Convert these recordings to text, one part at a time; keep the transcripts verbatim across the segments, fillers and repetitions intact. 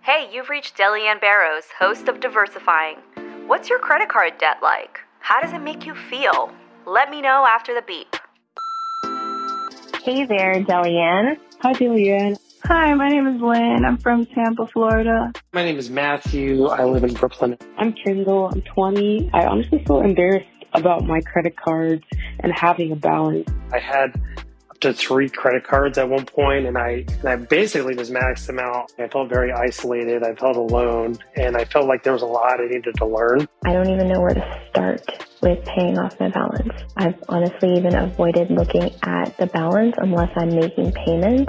Hey, you've reached Delianne Barrows, host of Diversifying. What's your credit card debt like? How does it make you feel? Let me know after the beep. Hey there, Delianne. Hi, Delianne. Hi, my name is Lynn. I'm from Tampa, Florida. My name is Matthew. I live in Brooklyn. I'm Kendall. I'm twenty. I honestly feel embarrassed about my credit cards and having a balance. I had up to three credit cards at one point, and I, and I basically just maxed them out. I felt very isolated. I felt alone, and I felt like there was a lot I needed to learn. I don't even know where to start with paying off my balance. I've honestly even avoided looking at the balance unless I'm making payments.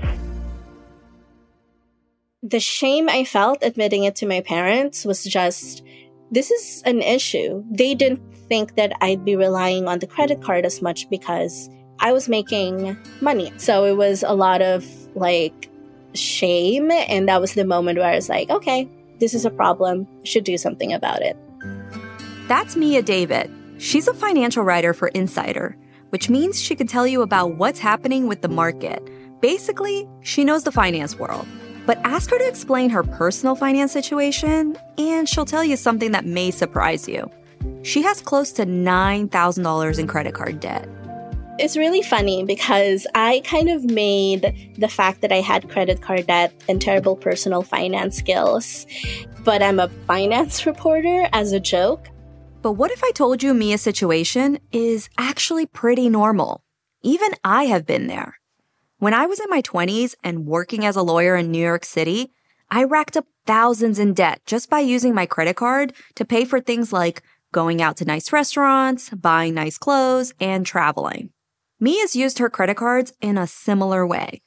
The shame I felt admitting it to my parents was just, this is an issue. They didn't think that I'd be relying on the credit card as much because I was making money. So it was a lot of like shame. And that was the moment where I was like, okay, this is a problem. I should do something about it. That's Mia David. She's a financial writer for Insider, which means she can tell you about what's happening with the market. Basically, she knows the finance world. But ask her to explain her personal finance situation, and she'll tell you something that may surprise you. She has close to nine thousand dollars in credit card debt. It's really funny because I kind of made the fact that I had credit card debt and terrible personal finance skills, but I'm a finance reporter as a joke. But what if I told you Mia's situation is actually pretty normal? Even I have been there. When I was in my twenties and working as a lawyer in New York City, I racked up thousands in debt just by using my credit card to pay for things like going out to nice restaurants, buying nice clothes, and traveling. Mia's used her credit cards in a similar way.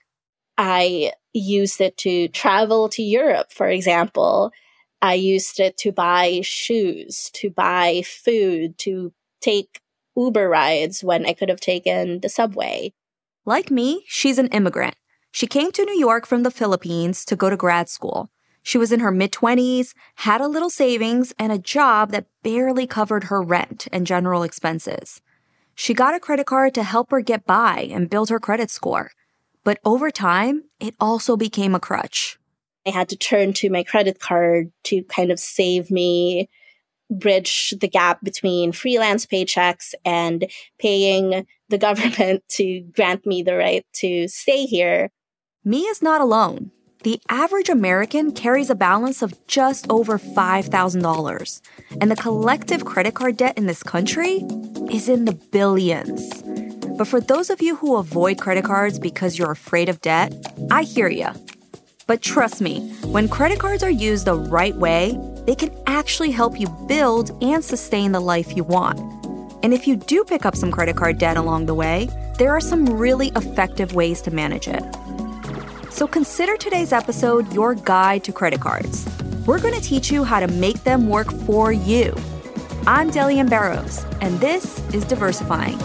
I used it to travel to Europe, for example. I used it to buy shoes, to buy food, to take Uber rides when I could have taken the subway. Like me, she's an immigrant. She came to New York from the Philippines to go to grad school. She was in her mid-twenties, had a little savings, and a job that barely covered her rent and general expenses. She got a credit card to help her get by and build her credit score. But over time, it also became a crutch. I had to turn to my credit card to kind of save me, bridge the gap between freelance paychecks and paying the government to grant me the right to stay here. Mia's not alone. The average American carries a balance of just over five thousand dollars, and the collective credit card debt in this country is in the billions. But for those of you who avoid credit cards because you're afraid of debt, I hear ya. But trust me, when credit cards are used the right way, they can actually help you build and sustain the life you want. And if you do pick up some credit card debt along the way, there are some really effective ways to manage it. So consider today's episode your guide to credit cards. We're going to teach you how to make them work for you. I'm Delianne Barrows, and this is Diversifying.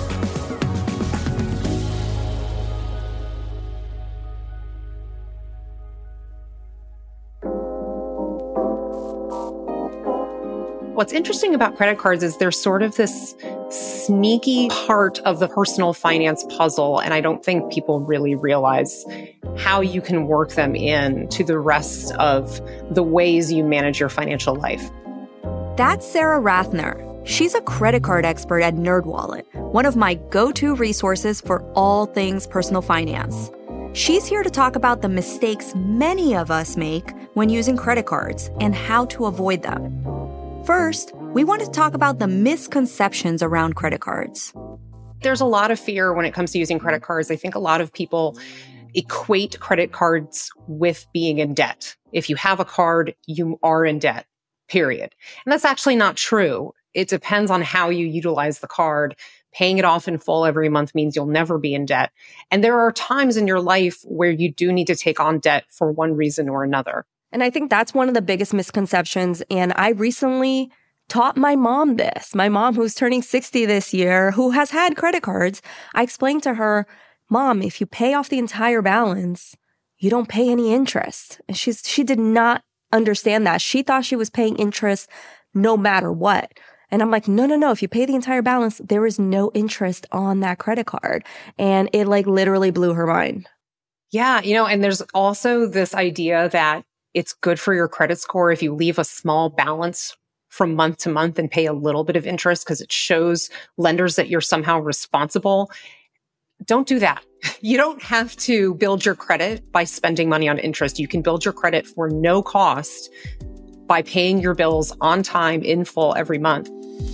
What's interesting about credit cards is they're sort of this sneaky part of the personal finance puzzle, and I don't think people really realize how you can work them in to the rest of the ways you manage your financial life. That's Sarah Rathner. She's a credit card expert at NerdWallet, one of my go-to resources for all things personal finance. She's here to talk about the mistakes many of us make when using credit cards and how to avoid them. First, we want to talk about the misconceptions around credit cards. There's a lot of fear when it comes to using credit cards. I think a lot of people equate credit cards with being in debt. If you have a card, you are in debt, period. And that's actually not true. It depends on how you utilize the card. Paying it off in full every month means you'll never be in debt. And there are times in your life where you do need to take on debt for one reason or another. And I think that's one of the biggest misconceptions. And I recently taught my mom this. My mom, who's turning sixty this year, who has had credit cards, I explained to her, Mom, if you pay off the entire balance, you don't pay any interest. And she's she did not understand that. She thought she was paying interest no matter what. And I'm like, no, no, no. If you pay the entire balance, there is no interest on that credit card. And it like literally blew her mind. Yeah, you know, and there's also this idea that It's good for your credit score if you leave a small balance from month to month and pay a little bit of interest because it shows lenders that you're somehow responsible. Don't do that. You don't have to build your credit by spending money on interest. You can build your credit for no cost by paying your bills on time in full every month.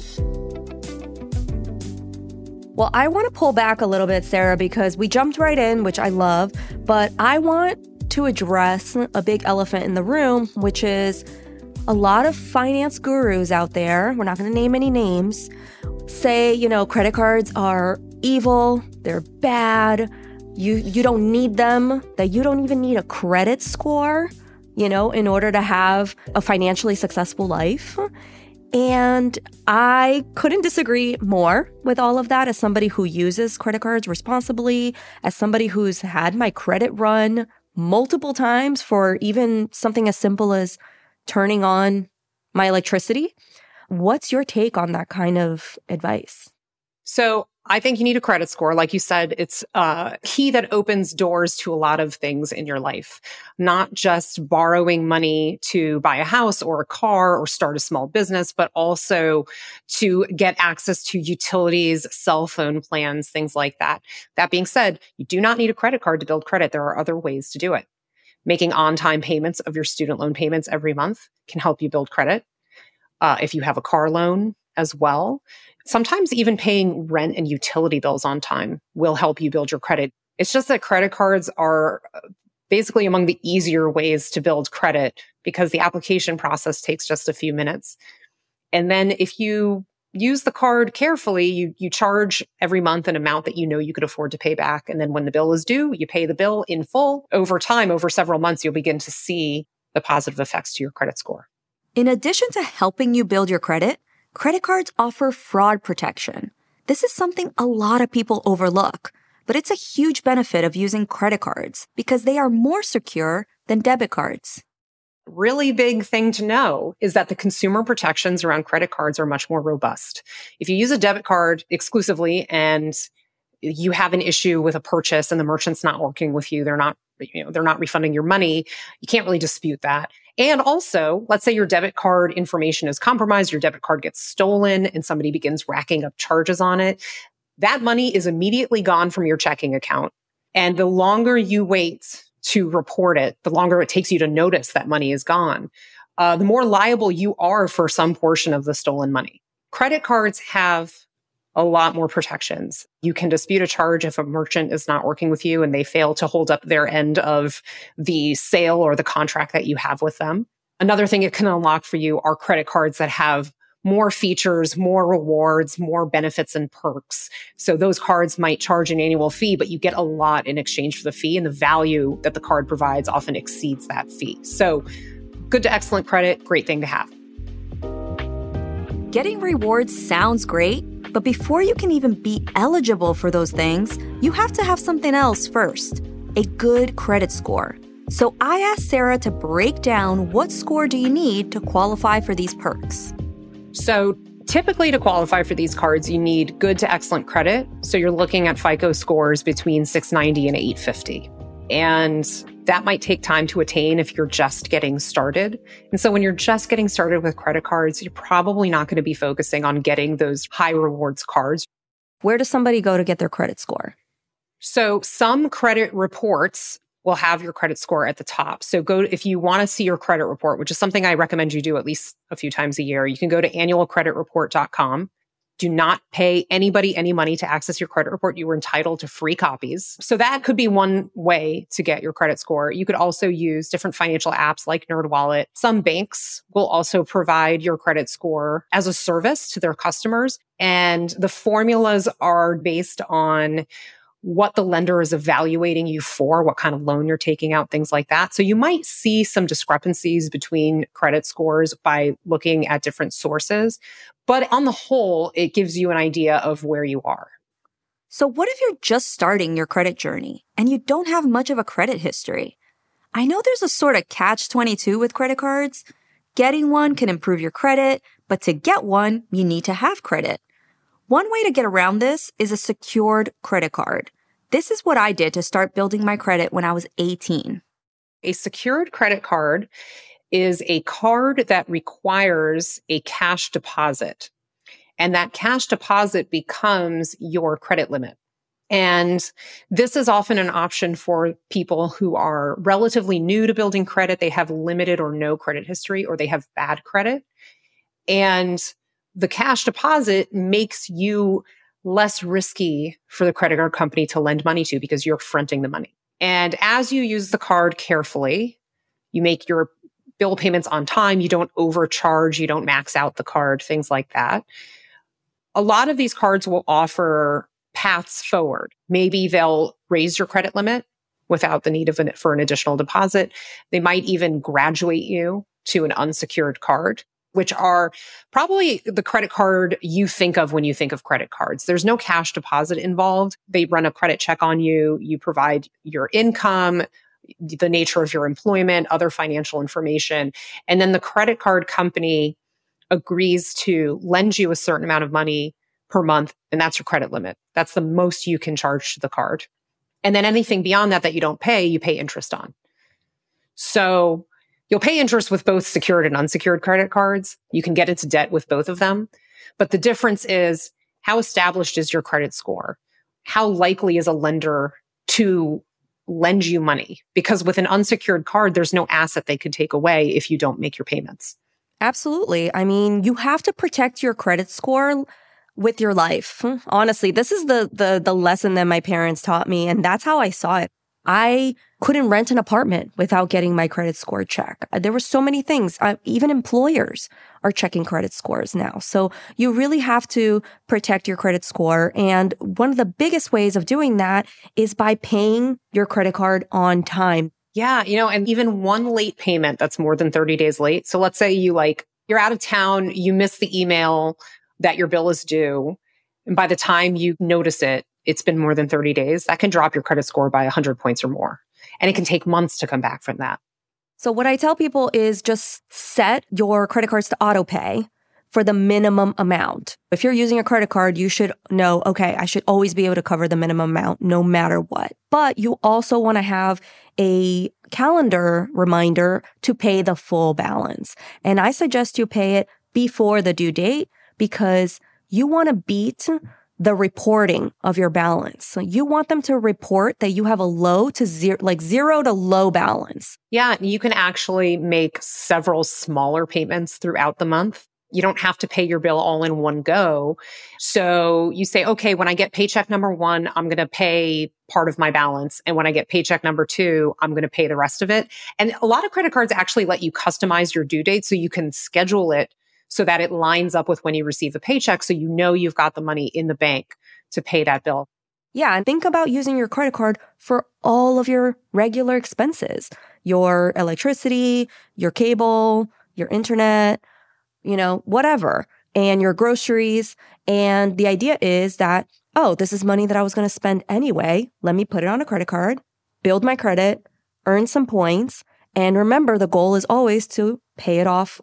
Well, I want to pull back a little bit, Sarah, because we jumped right in, which I love, but I want to address a big elephant in the room, which is a lot of finance gurus out there, we're not going to name any names, say, you know, credit cards are evil, they're bad, you you don't need them, that you don't even need a credit score, you know, in order to have a financially successful life. And I couldn't disagree more with all of that as somebody who uses credit cards responsibly, as somebody who's had my credit run multiple times for even something as simple as turning on my electricity. What's your take on that kind of advice? So I think you need a credit score. Like you said, it's a key that opens doors to a lot of things in your life, not just borrowing money to buy a house or a car or start a small business, but also to get access to utilities, cell phone plans, things like that. That being said, you do not need a credit card to build credit. There are other ways to do it. Making on-time payments of your student loan payments every month can help you build credit. Uh, if you have a car loan as well, sometimes even paying rent and utility bills on time will help you build your credit. It's just that credit cards are basically among the easier ways to build credit because the application process takes just a few minutes. And then if you use the card carefully, you you charge every month an amount that you know you could afford to pay back. And then when the bill is due, you pay the bill in full. Over time, over several months, you'll begin to see the positive effects to your credit score. In addition to helping you build your credit, credit cards offer fraud protection. This is something a lot of people overlook, but it's a huge benefit of using credit cards because they are more secure than debit cards. Really big thing to know is that the consumer protections around credit cards are much more robust. If you use a debit card exclusively and you have an issue with a purchase and the merchant's not working with you, they're not, you know, they're not refunding your money, you can't really dispute that. And also, let's say your debit card information is compromised, your debit card gets stolen, and somebody begins racking up charges on it. That money is immediately gone from your checking account. And the longer you wait to report it, the longer it takes you to notice that money is gone, uh, the more liable you are for some portion of the stolen money. Credit cards have a lot more protections. You can dispute a charge if a merchant is not working with you and they fail to hold up their end of the sale or the contract that you have with them. Another thing it can unlock for you are credit cards that have more features, more rewards, more benefits and perks. So those cards might charge an annual fee, but you get a lot in exchange for the fee, and the value that the card provides often exceeds that fee. So good to excellent credit, great thing to have. Getting rewards sounds great, but before you can even be eligible for those things, you have to have something else first, a good credit score. So I asked Sarah to break down what score do you need to qualify for these perks. So typically to qualify for these cards, you need good to excellent credit. So you're looking at FICO scores between six ninety and eight fifty. And that might take time to attain if you're just getting started. And so when you're just getting started with credit cards, you're probably not going to be focusing on getting those high rewards cards. Where does somebody go to get their credit score? So some credit reports will have your credit score at the top. So go if you want to see your credit report, which is something I recommend you do at least a few times a year, you can go to annual credit report dot com. Do not pay anybody any money to access your credit report. You are entitled to free copies. So that could be one way to get your credit score. You could also use different financial apps like NerdWallet. Some banks will also provide your credit score as a service to their customers. And the formulas are based on what the lender is evaluating you for, what kind of loan you're taking out, things like that. So you might see some discrepancies between credit scores by looking at different sources. But on the whole, it gives you an idea of where you are. So what if you're just starting your credit journey and you don't have much of a credit history? I know there's a sort of catch twenty-two with credit cards. Getting one can improve your credit, but to get one, you need to have credit. One way to get around this is a secured credit card. This is what I did to start building my credit when I was eighteen. A secured credit card is a card that requires a cash deposit. And that cash deposit becomes your credit limit. And this is often an option for people who are relatively new to building credit. They have limited or no credit history, or they have bad credit. And the cash deposit makes you less risky for the credit card company to lend money to because you're fronting the money. And as you use the card carefully, you make your bill payments on time, you don't overcharge, you don't max out the card, things like that. A lot of these cards will offer paths forward. Maybe they'll raise your credit limit without the need of an, for an additional deposit. They might even graduate you to an unsecured card, which are probably the credit card you think of when you think of credit cards. There's no cash deposit involved. They run a credit check on you. You provide your income, the nature of your employment, other financial information. And then the credit card company agrees to lend you a certain amount of money per month, and that's your credit limit. That's the most you can charge to the card. And then anything beyond that that you don't pay, you pay interest on. So you'll pay interest with both secured and unsecured credit cards. You can get into debt with both of them. But the difference is, how established is your credit score? How likely is a lender to lend you money? Because with an unsecured card, there's no asset they could take away if you don't make your payments. Absolutely. I mean, you have to protect your credit score with your life. Honestly, this is the the the lesson that my parents taught me, and that's how I saw it. I couldn't rent an apartment without getting my credit score checked. There were so many things. Uh, even employers are checking credit scores now. So you really have to protect your credit score. And one of the biggest ways of doing that is by paying your credit card on time. Yeah, you know, and even one late payment that's more than thirty days late. So let's say you like, you're out of town, you miss the email that your bill is due. And by the time you notice it, it's been more than thirty days. That can drop your credit score by one hundred points or more. And it can take months to come back from that. So what I tell people is just set your credit cards to auto pay for the minimum amount. If you're using a credit card, you should know, okay, I should always be able to cover the minimum amount no matter what. But you also want to have a calendar reminder to pay the full balance. And I suggest you pay it before the due date because you want to beat the reporting of your balance. So you want them to report that you have a low to zero, like zero to low balance. Yeah, you can actually make several smaller payments throughout the month. You don't have to pay your bill all in one go. So you say, okay, when I get paycheck number one, I'm going to pay part of my balance. And when I get paycheck number two, I'm going to pay the rest of it. And a lot of credit cards actually let you customize your due date so you can schedule it so that it lines up with when you receive a paycheck. So you know you've got the money in the bank to pay that bill. Yeah, and think about using your credit card for all of your regular expenses, your electricity, your cable, your internet, you know, whatever, and your groceries. And the idea is that, oh, this is money that I was going to spend anyway. Let me put it on a credit card, build my credit, earn some points. And remember, the goal is always to pay it off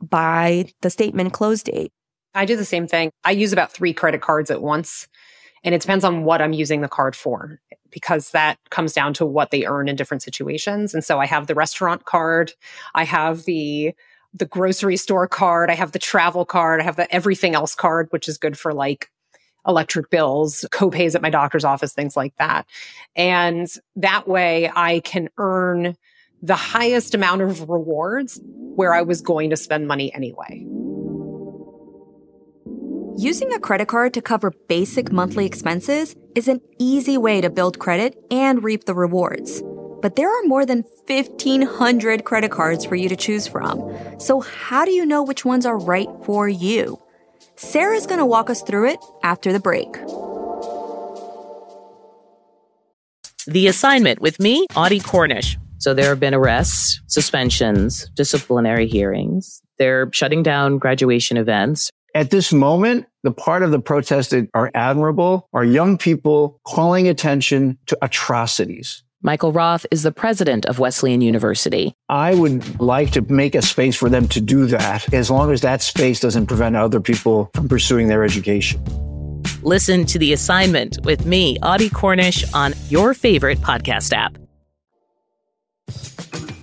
by the statement close date. I do the same thing. I use about three credit cards at once. And it depends on what I'm using the card for, because that comes down to what they earn in different situations. And so I have the restaurant card. I have the the grocery store card. I have the travel card. I have the everything else card, which is good for like electric bills, co-pays at my doctor's office, things like that. And that way I can earn the highest amount of rewards where I was going to spend money anyway. Using a credit card to cover basic monthly expenses is an easy way to build credit and reap the rewards. But there are more than fifteen hundred credit cards for you to choose from. So how do you know which ones are right for you? Sarah's going to walk us through it after the break. The Assignment with me, Audie Cornish. So there have been arrests, suspensions, disciplinary hearings. They're shutting down graduation events. At this moment, the part of the protests that are admirable are young people calling attention to atrocities. Michael Roth is the president of Wesleyan University. I would like to make a space for them to do that, as long as that space doesn't prevent other people from pursuing their education. Listen to The Assignment with me, Audie Cornish, on your favorite podcast app.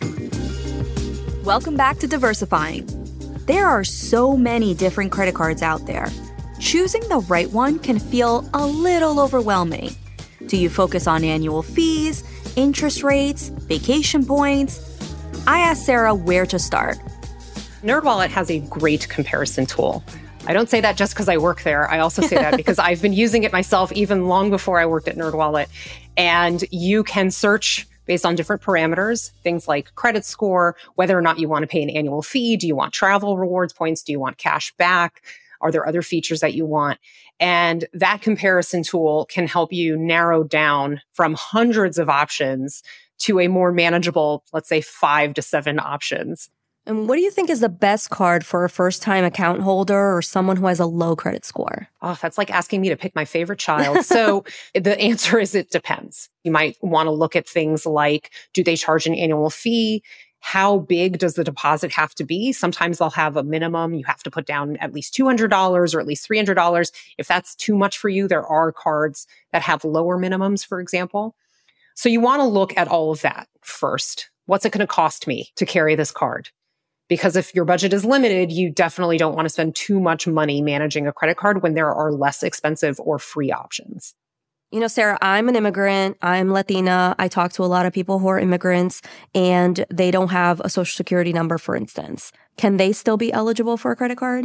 Welcome back to Diversifying. There are so many different credit cards out there. Choosing the right one can feel a little overwhelming. Do you focus on annual fees, interest rates, vacation points? I asked Sarah where to start. NerdWallet has a great comparison tool. I don't say that just because I work there. I also say that because I've been using it myself even long before I worked at NerdWallet. And you can search based on different parameters, things like credit score, whether or not you want to pay an annual fee. Do you want travel rewards points? Do you want cash back? Are there other features that you want? And that comparison tool can help you narrow down from hundreds of options to a more manageable, let's say five to seven options. And what do you think is the best card for a first-time account holder or someone who has a low credit score? Oh, that's like asking me to pick my favorite child. So the answer is it depends. You might want to look at things like, do they charge an annual fee? How big does the deposit have to be? Sometimes they'll have a minimum. You have to put down at least two hundred dollars or at least three hundred dollars. If that's too much for you, there are cards that have lower minimums, for example. So you want to look at all of that first. What's it going to cost me to carry this card? Because if your budget is limited, you definitely don't want to spend too much money managing a credit card when there are less expensive or free options. You know, Sarah, I'm an immigrant. I'm Latina. I talk to a lot of people who are immigrants and they don't have a social security number, for instance. Can they still be eligible for a credit card?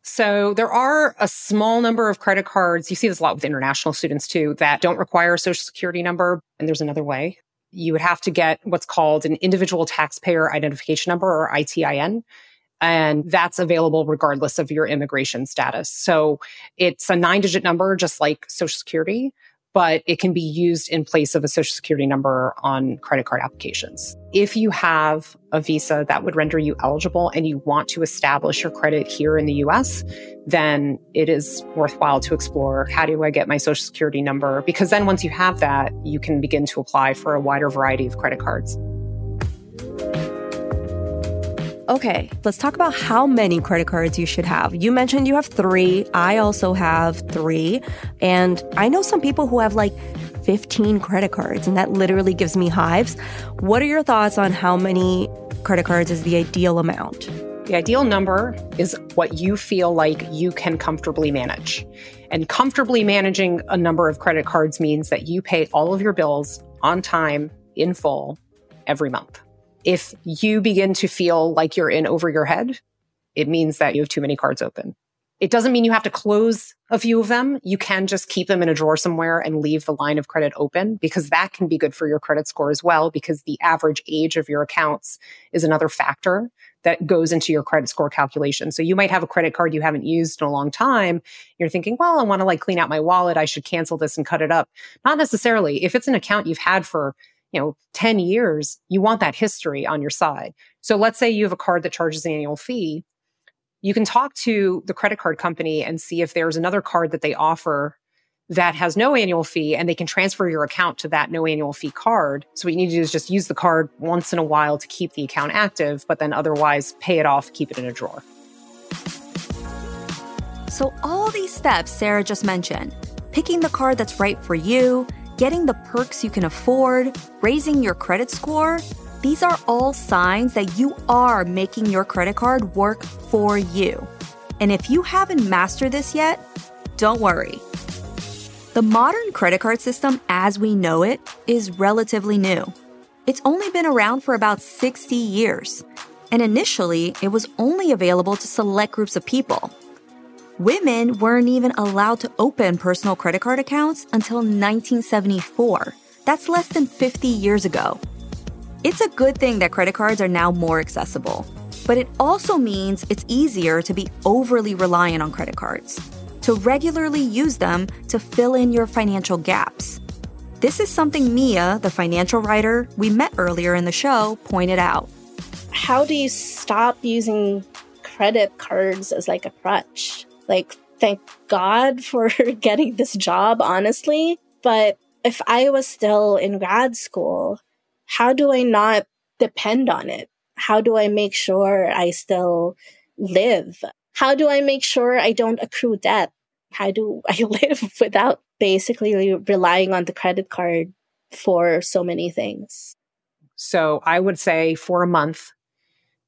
So there are a small number of credit cards. You see this a lot with international students too, that don't require a social security number. And there's another way. You would have to get what's called an individual taxpayer identification number, or I T I N. And that's available regardless of your immigration status. So it's a nine-digit number, just like Social Security, but it can be used in place of a Social Security number on credit card applications. If you have a visa that would render you eligible and you want to establish your credit here in the U S, then it is worthwhile to explore, how do I get my Social Security number? Because then once you have that, you can begin to apply for a wider variety of credit cards. Okay, let's talk about how many credit cards you should have. You mentioned you have three. I also have three. And I know some people who have like fifteen credit cards, and that literally gives me hives. What are your thoughts on how many credit cards is the ideal amount? The ideal number is what you feel like you can comfortably manage. And comfortably managing a number of credit cards means that you pay all of your bills on time, in full, every month. If you begin to feel like you're in over your head, it means that you have too many cards open. It doesn't mean you have to close a few of them. You can just keep them in a drawer somewhere and leave the line of credit open, because that can be good for your credit score as well, because the average age of your accounts is another factor that goes into your credit score calculation. So you might have a credit card you haven't used in a long time. You're thinking, well, I want to like clean out my wallet. I should cancel this and cut it up. Not necessarily. If it's an account you've had for you know, ten years, you want that history on your side. So let's say you have a card that charges an annual fee. You can talk to the credit card company and see if there's another card that they offer that has no annual fee, and they can transfer your account to that no annual fee card. So what you need to do is just use the card once in a while to keep the account active, but then otherwise pay it off, keep it in a drawer. So all these steps Sarah just mentioned, picking the card that's right for you, getting the perks you can afford, raising your credit score, these are all signs that you are making your credit card work for you. And if you haven't mastered this yet, don't worry. The modern credit card system as we know it is relatively new. It's only been around for about sixty years. And initially, it was only available to select groups of people. Women weren't even allowed to open personal credit card accounts until nineteen seventy-four. That's less than fifty years ago. It's a good thing that credit cards are now more accessible, but it also means it's easier to be overly reliant on credit cards, to regularly use them to fill in your financial gaps. This is something Mia, the financial writer we met earlier in the show, pointed out. How do you stop using credit cards as like a crutch? Like, thank God for getting this job, honestly. But if I was still in grad school, how do I not depend on it? How do I make sure I still live? How do I make sure I don't accrue debt? How do I live without basically relying on the credit card for so many things? So I would say for a month,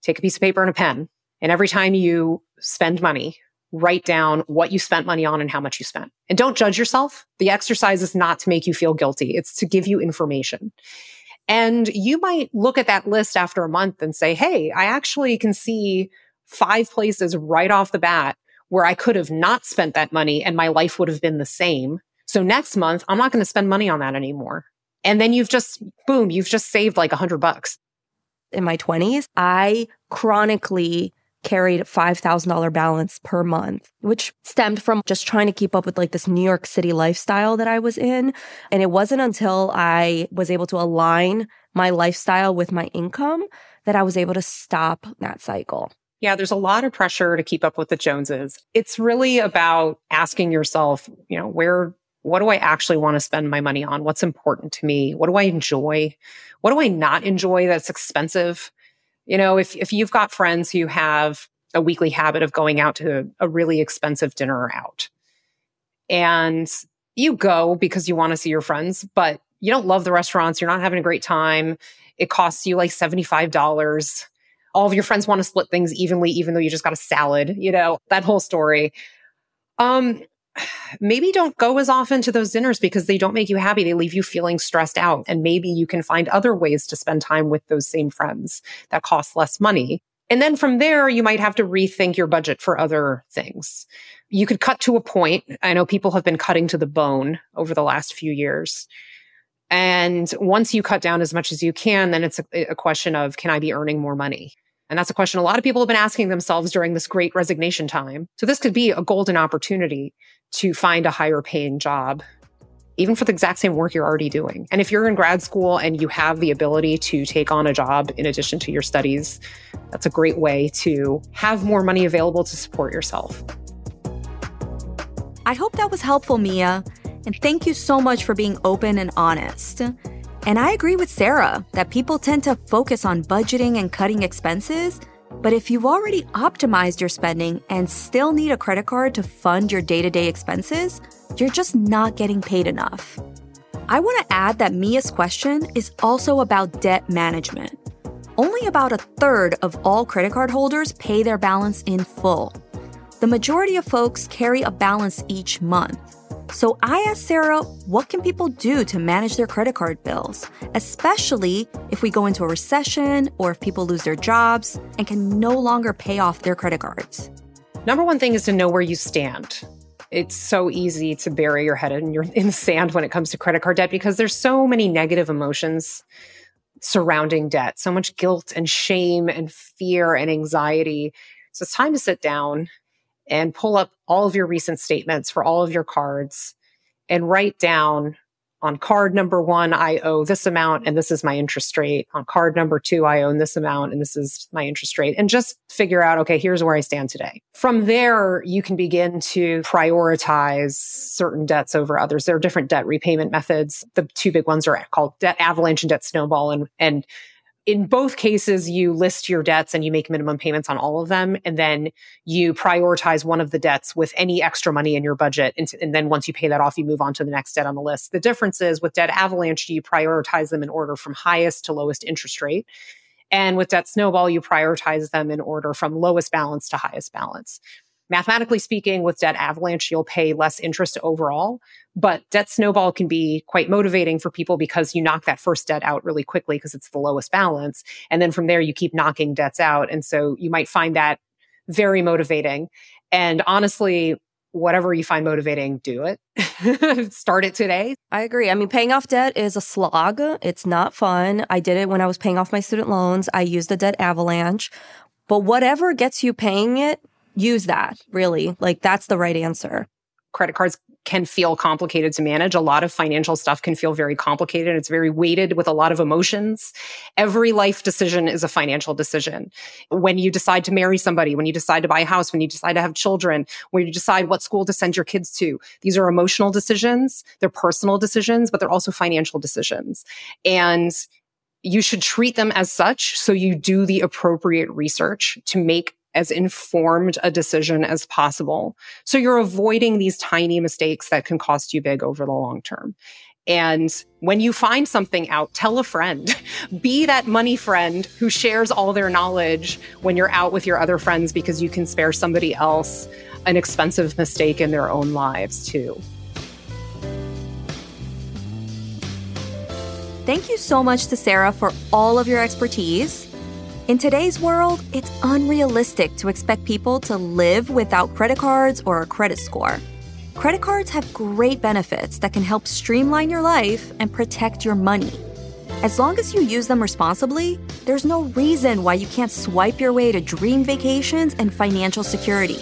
take a piece of paper and a pen. And every time you spend money, write down what you spent money on and how much you spent. And don't judge yourself. The exercise is not to make you feel guilty. It's to give you information. And you might look at that list after a month and say, hey, I actually can see five places right off the bat where I could have not spent that money and my life would have been the same. So next month, I'm not going to spend money on that anymore. And then you've just, boom, you've just saved like a hundred bucks. In my twenties, I chronically carried a five thousand dollars balance per month, which stemmed from just trying to keep up with like this New York City lifestyle that I was in. And it wasn't until I was able to align my lifestyle with my income that I was able to stop that cycle. Yeah, there's a lot of pressure to keep up with the Joneses. It's really about asking yourself, you know, where, what do I actually want to spend my money on? What's important to me? What do I enjoy? What do I not enjoy that's expensive? You know, if, if you've got friends who have a weekly habit of going out to a really expensive dinner out, and you go because you want to see your friends, but you don't love the restaurants, you're not having a great time, it costs you like seventy-five dollars. All of your friends want to split things evenly, even though you just got a salad, you know, that whole story. Um, maybe don't go as often to those dinners because they don't make you happy. They leave you feeling stressed out. And maybe you can find other ways to spend time with those same friends that cost less money. And then from there, you might have to rethink your budget for other things. You could cut to a point. I know people have been cutting to the bone over the last few years. And once you cut down as much as you can, then it's a, a question of, can I be earning more money? And that's a question a lot of people have been asking themselves during this great resignation time. So this could be a golden opportunity to find a higher paying job, even for the exact same work you're already doing. And if you're in grad school and you have the ability to take on a job in addition to your studies, that's a great way to have more money available to support yourself. I hope that was helpful, Mia. And thank you so much for being open and honest. And I agree with Sarah that people tend to focus on budgeting and cutting expenses. But if you've already optimized your spending and still need a credit card to fund your day-to-day expenses, you're just not getting paid enough. I want to add that Mia's question is also about debt management. Only about a third of all credit card holders pay their balance in full. The majority of folks carry a balance each month. So I asked Sarah, what can people do to manage their credit card bills, especially if we go into a recession or if people lose their jobs and can no longer pay off their credit cards? Number one thing is to know where you stand. It's so easy to bury your head in, your, in the sand when it comes to credit card debt because there's so many negative emotions surrounding debt, so much guilt and shame and fear and anxiety. So it's time to sit down and pull up all of your recent statements for all of your cards and write down, on card number one, I owe this amount and this is my interest rate. On card number two, I own this amount and this is my interest rate. And just figure out, okay, here's where I stand today. From there, you can begin to prioritize certain debts over others. There are different debt repayment methods. The two big ones are called debt avalanche and debt snowball. And, and in both cases, you list your debts and you make minimum payments on all of them. And then you prioritize one of the debts with any extra money in your budget. And, and then once you pay that off, you move on to the next debt on the list. The difference is with debt avalanche, you prioritize them in order from highest to lowest interest rate. And with debt snowball, you prioritize them in order from lowest balance to highest balance. Mathematically speaking, with debt avalanche, you'll pay less interest overall, but debt snowball can be quite motivating for people because you knock that first debt out really quickly because it's the lowest balance. And then from there, you keep knocking debts out. And so you might find that very motivating. And honestly, whatever you find motivating, do it. Start it today. I agree. I mean, paying off debt is a slog. It's not fun. I did it when I was paying off my student loans. I used the debt avalanche. But whatever gets you paying it, use that, really. Like, that's the right answer. Credit cards can feel complicated to manage. A lot of financial stuff can feel very complicated. It's very weighted with a lot of emotions. Every life decision is a financial decision. When you decide to marry somebody, when you decide to buy a house, when you decide to have children, when you decide what school to send your kids to, these are emotional decisions. They're personal decisions, but they're also financial decisions. And you should treat them as such. So you do the appropriate research to make as informed a decision as possible. So you're avoiding these tiny mistakes that can cost you big over the long term. And when you find something out, tell a friend. Be that money friend who shares all their knowledge when you're out with your other friends, because you can spare somebody else an expensive mistake in their own lives too. Thank you so much to Sarah for all of your expertise. In today's world, it's unrealistic to expect people to live without credit cards or a credit score. Credit cards have great benefits that can help streamline your life and protect your money. As long as you use them responsibly, there's no reason why you can't swipe your way to dream vacations and financial security.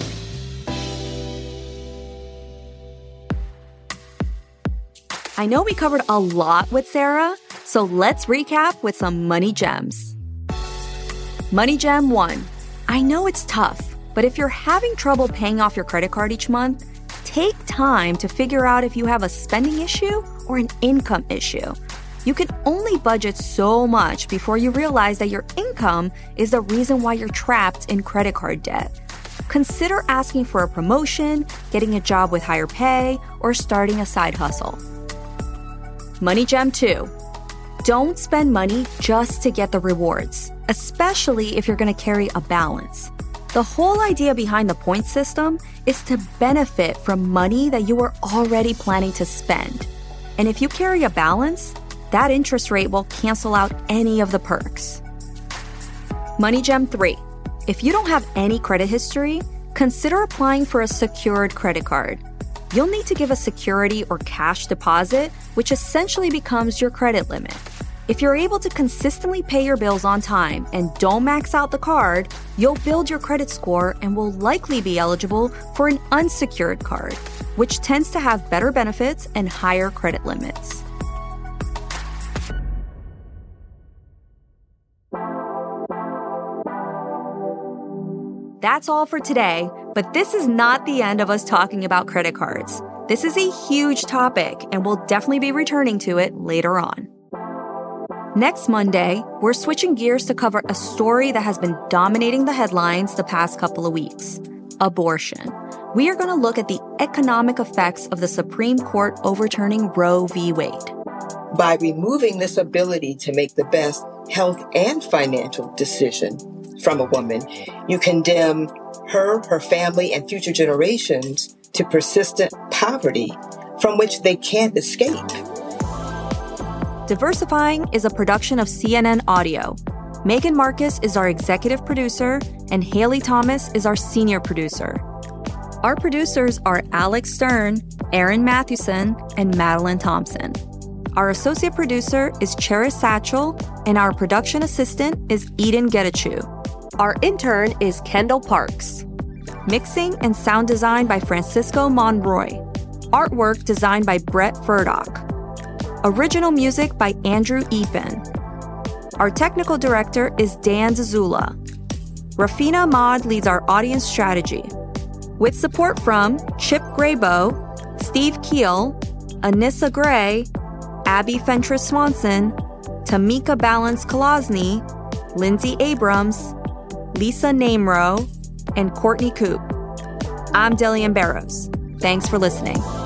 I know we covered a lot with Sarah, so let's recap with some money gems. Money gem one. I know it's tough, but if you're having trouble paying off your credit card each month, take time to figure out if you have a spending issue or an income issue. You can only budget so much before you realize that your income is the reason why you're trapped in credit card debt. Consider asking for a promotion, getting a job with higher pay, or starting a side hustle. Money gem two. Don't spend money just to get the rewards, especially if you're going to carry a balance. The whole idea behind the point system is to benefit from money that you were already planning to spend. And if you carry a balance, that interest rate will cancel out any of the perks. Money gem three. If you don't have any credit history, consider applying for a secured credit card. You'll need to give a security or cash deposit, which essentially becomes your credit limit. If you're able to consistently pay your bills on time and don't max out the card, you'll build your credit score and will likely be eligible for an unsecured card, which tends to have better benefits and higher credit limits. That's all for today, but this is not the end of us talking about credit cards. This is a huge topic, and we'll definitely be returning to it later on. Next Monday, we're switching gears to cover a story that has been dominating the headlines the past couple of weeks: abortion. We are going to look at the economic effects of the Supreme Court overturning Roe v. Wade. By removing this ability to make the best health and financial decision from a woman, you condemn her, her family, and future generations to persistent poverty from which they can't escape. Diversifying is a production of C N N Audio. Megan Marcus is our executive producer, and Haley Thomas is our senior producer. Our producers are Alex Stern, Aaron Mathewson, and Madeline Thompson. Our associate producer is Cheris Satchel, and our production assistant is Eden Getachew. Our intern is Kendall Parks. Mixing and sound design by Francisco Monroy. Artwork designed by Brett Furdock. Original music by Andrew Epen. Our technical director is Dan Zazula. Rafina Ahmad leads our audience strategy. With support from Chip Graybo, Steve Keel, Anissa Gray, Abby Fentress Swanson, Tamika Balance Kolosny, Lindsay Abrams, Lisa Namro, and Courtney Coop. I'm Delian Barrows. Thanks for listening.